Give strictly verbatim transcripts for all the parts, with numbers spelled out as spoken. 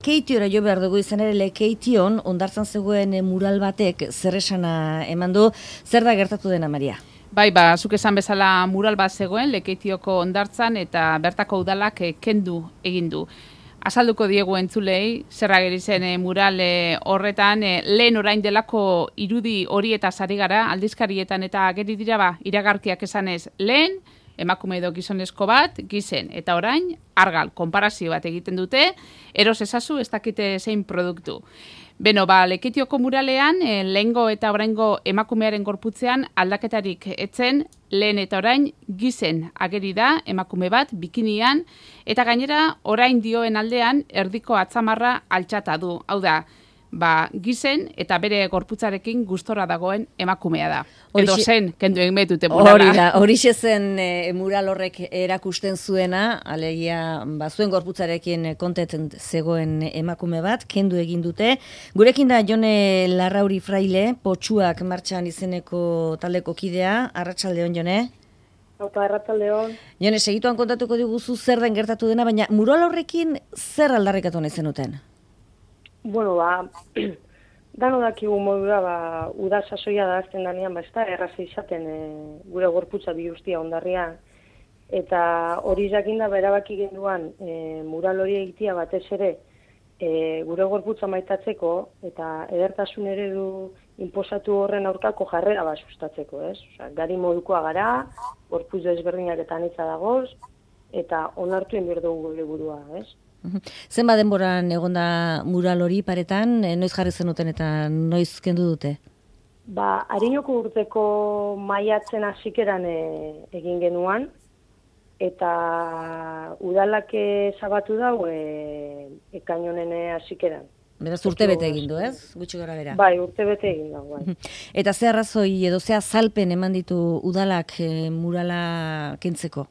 Lekeitiora jo behar dugu izan ere Lekeition hondartzan zegoen mural batek zer esana eman du, zer da gertatu dena, Maria? Bai, ba, zuk esan bezala mural bat zegoen Lekeitioko hondartzan eta bertako udalak kendu egin du. Azalduko diegu entzulei, zer ageri zen e, mural e, horretan, e, lehen orain delako irudi hori eta sari gara, aldizkarietan eta ageri dira ba, iragarkiak esanez lehen, emakume edo gizonezko bat, gizen, eta orain, argal, konparazio bat egiten dute, eros ezazu ez dakite zein produktu. Beno, ba, Lekeitioko muralean, e, lehengo eta oraingo emakumearen gorputzean aldaketarik etzen, lehen eta orain gizen ageri da emakume bat bikinian, eta gainera orain dioen aldean erdiko atzamarra altxata du. Hau da, ba, gizen eta bere gorputzarekin gustora dagoen emakumea da. Edo zen, kendu egin betute murala. Hori da, horixe zen e, mural horrek erakusten zuena, alegia, ba, zuen gorputzarekin kontetzen zegoen emakume bat, kendu egin dute. Gurekin da Jone Larrauri Fraile, Potsuak martxan izeneko taldeko kidea, arratsaldeon Jone. Opa, arratsaldeon. Jone, segituan kontatuko diguzu zer den gertatu dena, baina mural horrekin zer aldarrikatu nahi zenuten? Bueno, ba, dano dakigu modura, ba, uda sasoia da azten danean, ba, ez da, erraza izaten e, gure gorputza bihurtia ondarrian. Eta hori jakinda, berabaki genduan, e, mural hori egitea batez ere, e, gure gorputza maitatzeko, eta edertasun eredu inposatu horren aurkako jarrera bat sustatzeko, ez? Osea, gari modukoa gara, gorputz desberdinak eta anitza dagoz, eta onartu enbier dugu gure burua, ez? Zenba denboran egonda mural hori paretan, noiz jarri zenuten eta noiz kendu dute? Ba, Arinoko urteko maiatzen hasikeran e, egin genuan, eta udalak ezabatu dau e, ekainonen hasikeran. Beraz urte bete egin du, ez? Gutxi gora bera. Bai, urte bete egin da, bai. Eta ze arrazoi edo ze azalpen eman ditu udalak e, murala kentzeko?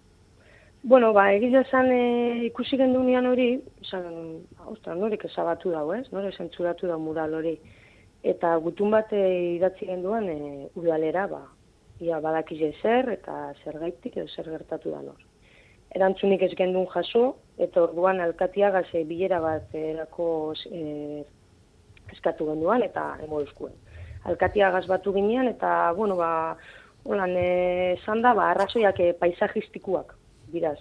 Bueno, ba, egiz esan e, ikusi gendunean hori, esan, ostra, norek ezabatu dago, ez? Nore zentzuratu da mural hori. Eta gutun bat e, idatzi genduan e, udalera, ba, ia badakize zer eta zer gaitik edo zer gertatu da nor. Erantzunik ez gendun jaso, eta orduan alkatiagaz e, bilera bat erako e, eskatu genduan eta emo euskuen. Alkatiagaz batu ginean eta, bueno, ba, holan esan da, ba, arrazoiak e, paisajistikuak. Biraz,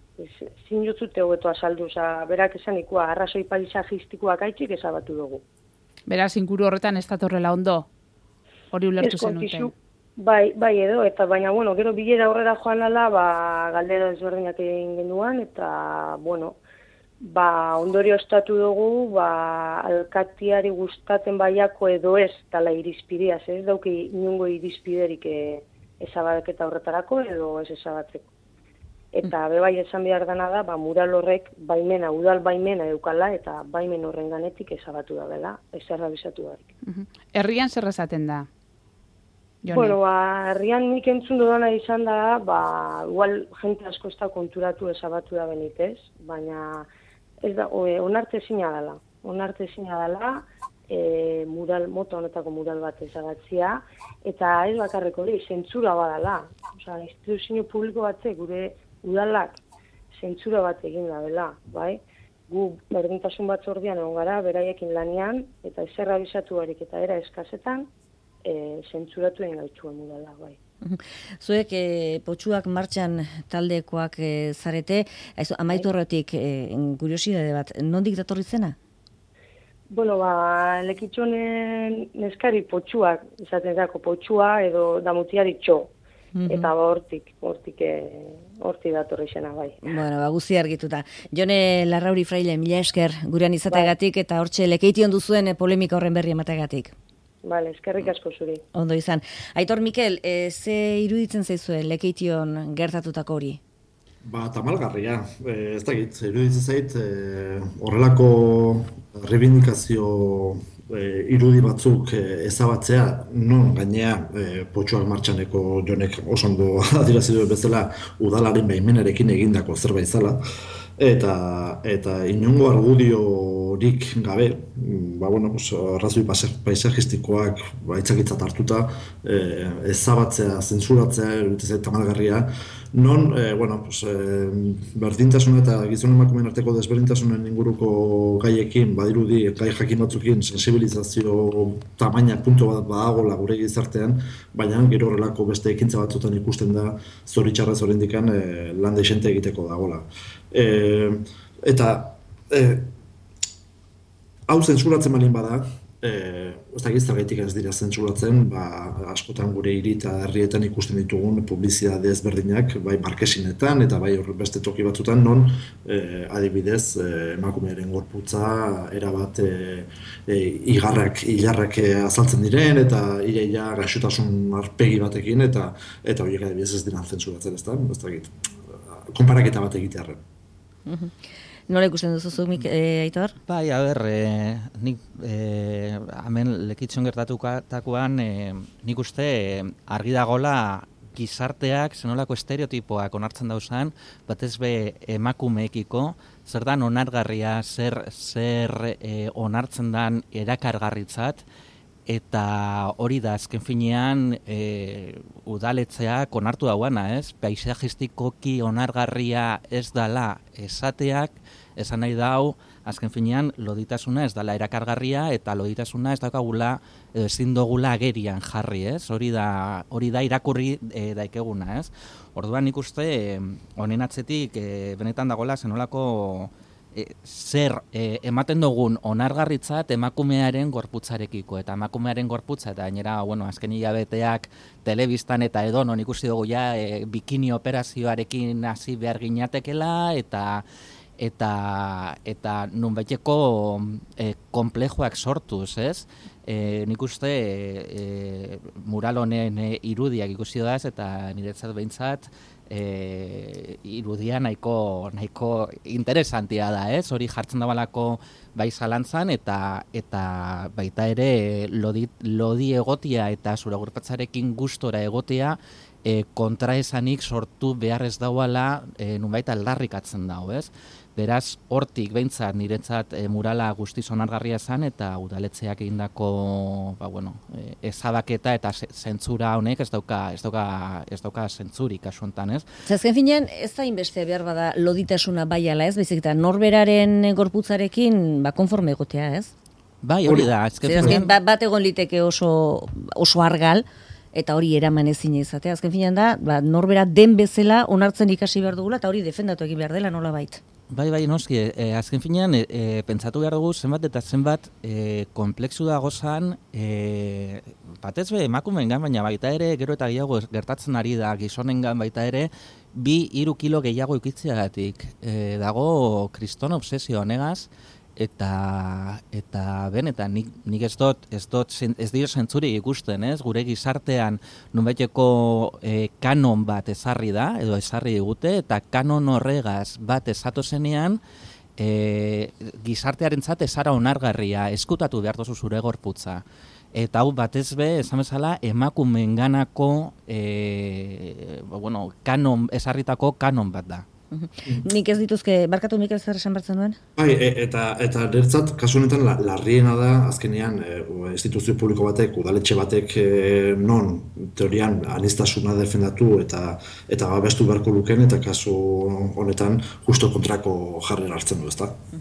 zin jotzute hobeto azaldu, oza, berak esan ikua, arrazoi paisajistikoak aitzik ezabatu dugu. Beraz, inguru horretan ez datorrela ondo, hori ulertu zenuten. Bai, bai edo, eta baina, bueno, gero bilera horrela joan ala, ba, galdera ezberdinak egin genduan, eta, bueno, ba, ondorio estatu dugu, ba, alkatiari gustatzen baiako edo ez, tala irizpideaz, ez dauki inungo irizpiderik ezabaketa horretarako edo ez ezabatzeko. Eta bebai esan behar dana da, ba, mural horrek baimena, udal baimena eukala, eta baimen horren ganetik ezabatu da bela, ez errabizatu barik. Herrian zer esaten da? Jone? Bueno, ba, herrian nik entzun dudana izan da, ba, igual jente asko ez da konturatu ezabatu da benitez, baina ez da, onarte zina dela. Onarte zina dela, e, mural, mota honetako mural bat ezabatzia, eta ez bakarreko hori, zentzura badala. Osea, instituzio publiko batze gure udalak zentzura bat egin da bela, bai? Gu berdintasun batzordean egon gara, beraiekin lanean, eta ezerra bizatu barik eta era eskazetan, e, zentzuratu egin gaitzuen udala, bai. Zuek e, Potsuak martxan taldekoak e, zarete, amaitu horretik e, kuriosidade bat, nondik datorri zena? Bueno, ba, Lekitxonen neskari Potsuak, izaten zako Potsua edo damutiari txo. Eta hortik, hortik, hortik datorri zena, bai. Bueno, ba, guzti argituta. Jone Larrauri Fraile, mila esker gurean izategatik eta hortxe Lekeition duzuen polemika horren berri emategatik. Bale, eskerrik asko zuri. Ondo izan. Aitor Mikel, e, ze iruditzen zaizue Lekeition gertatutako hori? Ba, tamalgarria. E, ez dakit, iruditzen zait, e, horrelako reivindikazio e, irudi batzuk e, ezabatzea, non gainea e, Potsuak martxaneko Jonek oso ondo adierazi du bezala udalaren baimenarekin egindako zerbait zela. eta eta inongo argudiorik gabe, ba bueno, pues arrazoi paisajistikoak aitzakiatzat hartuta, eh, ezabatzea, zentsuratzea, iruditzen zait tamalgarria, non, eh, bueno, pues, eh, berdintasuna eta gizon emakumeen arteko desberdintasunen inguruko gaiekin, badirudi gai jakin batzukin sensibilizazio tamaina puntu bat badagola gure gizartean, baina gero horrelako beste ekintza batzutan ikusten da zoritxarrez oraindikan eh, lan desente egiteko dagola. Eh, eta eh, hau zentsuratzen balin bada, eh, ez da gizargaitik ez dira zentsuratzen, ba, askotan gure hiri eta herrietan ikusten ditugun publizitate ezberdinak, bai markesinetan eta bai hor beste toki batzutan, non eh, adibidez eh, emakumearen gorputza erabat eh, eh, igarrak, ilarrak eh, azaltzen diren eta ireia gaixotasun arpegi batekin eta eta horiek adibidez ez dira zentsuratzen, ez da? Ez da konparaketa bat egitearren. Nola ikusten duzu zu, eh, Aitor? Bai, a ber, eh, nik eh, hemen lekitzon gertatutakoan eh, nik uste eh, argi dagola gizarteak zenolako estereotipoak onartzen dauzan, batez be emakumeekiko, zer dan onargarria, zer, zer eh, onartzen dan erakargarritzat, eta hori da azken finean e, udaletzeak onartu dauana, ez? Paisajistikoki onargarria ez dala esateak, esan nahi dau, azken finean loditasuna ez dala erakargarria eta loditasuna ez daukagula ezin dugula agerian jarri, ez? Hori da, hori da irakurri e, daikeguna, ez? Orduan nik uste honen atzetik e, benetan dagoela zenolako E, zer e, ematen dugun onargarritzat emakumearen gorputzarekiko, eta emakumearen gorputza, eta gainera, bueno, azken hilabeteak telebistan eta edonon ikusi dugu ja e, bikini operazioarekin hasi behar ginatekela, eta eta eta nunbaiteko e, konplejoak sortuz, ez? E, nik uste e, mural honen e, irudiak ikusi daz, eta niretzat behintzat E, irudia nahiko, nahiko interesantia da, ez? Hori jartzen dabalako bai zalantzan eta eta baita ere lodi, lodi egotia eta zure gorputzarekin gustora egotea e, kontraesanik sortu behar ez dauala e, nunbait aldarrikatzen dago, ez? Beraz, hortik behintzat niretzat e, murala guztiz onargarria zen eta udaletzeak egindako ba, bueno, e, ezabaketa eta zentzura honek ez dauka ez dauka ez dauka zentzurik kasu hontan, ez? Azken finean ez da inbeste behar bada loditasuna bai ala, ez? Baizik eta norberaren gorputzarekin ba konforme egotea, ez? Bai, hori da. Azken finean bat egon liteke oso oso argal eta hori eraman ezin izatea. Azken finean da, ba, norbera den bezala onartzen ikasi behar dugula eta hori defendatu egin behar dela nolabait. Bai, bai, noski, e, azken finean, e, e, pentsatu behar dugu zenbat eta zenbat e, komplexu dago zan, e, batez be emakumeengan, baina baita ere, gero eta gehiago gertatzen ari da gizonengan baita ere, bi hiru kilo gehiago ikitzeagatik. E, dago kriston obsesio honegaz, eta eta benetan nik, nik ez dut ez dut ez dio zentzurik ikusten, ez? Gure gizartean nunbaiteko e, kanon bat ezarri da edo ezarri digute eta kanon horregaz bat esatu zenean e, gizartearentzat ezara onargarria eskutatu behar duzu zure gorputza. Eta hau batez be, esan bezala, emakumeenganako e, bueno, kanon ezarritako kanon bat da. Nik ez dituzke, barkatu Mikel zer esan bertzen duen? Bai, e, eta eta niretzat kasu honetan la, larriena da azkenean e, instituzio publiko batek, udaletxe batek e, non teorian aniztasuna defendatu eta eta babestu beharko luken eta kasu honetan justo kontrako jarrera hartzen du, ezta?